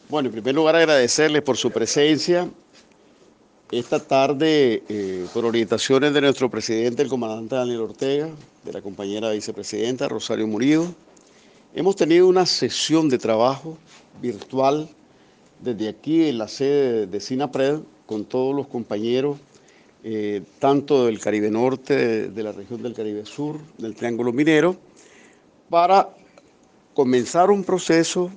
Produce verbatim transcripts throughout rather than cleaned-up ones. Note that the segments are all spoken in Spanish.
Bueno, en primer lugar agradecerles por su presencia esta tarde, eh, por orientaciones de nuestro presidente, el comandante Daniel Ortega, de la compañera vicepresidenta Rosario Murillo. Hemos tenido una sesión de trabajo virtual desde aquí en la sede de SINAPRED con todos los compañeros, eh, tanto del Caribe Norte, de, de la región del Caribe Sur, del Triángulo Minero, para comenzar un proceso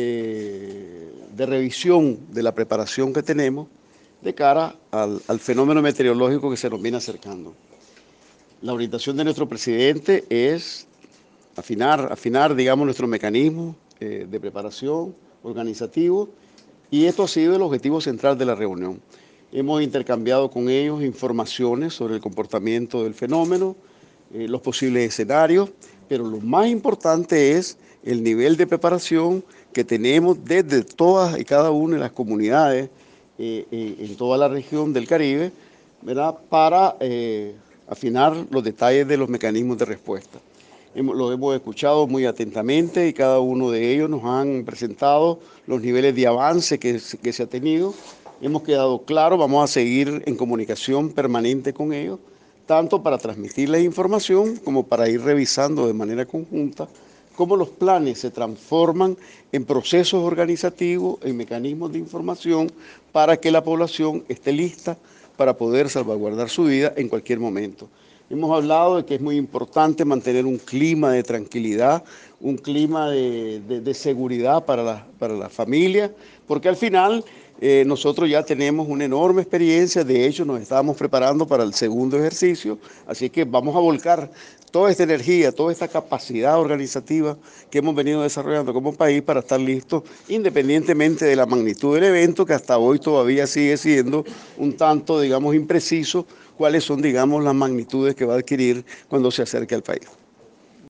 de, de revisión de la preparación que tenemos de cara al, al fenómeno meteorológico que se nos viene acercando. La orientación de nuestro presidente es afinar, afinar digamos, nuestro mecanismo eh, de preparación organizativo, y esto ha sido el objetivo central de la reunión. Hemos intercambiado con ellos informaciones sobre el comportamiento del fenómeno, eh, los posibles escenarios, pero lo más importante es el nivel de preparación que tenemos desde todas y cada una de las comunidades eh, eh, en toda la región del Caribe, ¿verdad? Para eh, afinar los detalles de los mecanismos de respuesta. Hemos, lo hemos escuchado muy atentamente y cada uno de ellos nos han presentado los niveles de avance que, que se ha tenido. Hemos quedado claros, vamos a seguir en comunicación permanente con ellos, tanto para transmitirles información como para ir revisando de manera conjunta cómo los planes se transforman en procesos organizativos, en mecanismos de información para que la población esté lista para poder salvaguardar su vida en cualquier momento. Hemos hablado de que es muy importante mantener un clima de tranquilidad, un clima de, de, de seguridad para la, para la familia, porque al final eh, nosotros ya tenemos una enorme experiencia, de hecho nos estábamos preparando para el segundo ejercicio, así que vamos a volcar toda esta energía, toda esta capacidad organizativa que hemos venido desarrollando como país para estar listos, independientemente de la magnitud del evento, que hasta hoy todavía sigue siendo un tanto, digamos, impreciso, cuáles son, digamos, las magnitudes que va a adquirir cuando se acerque al país.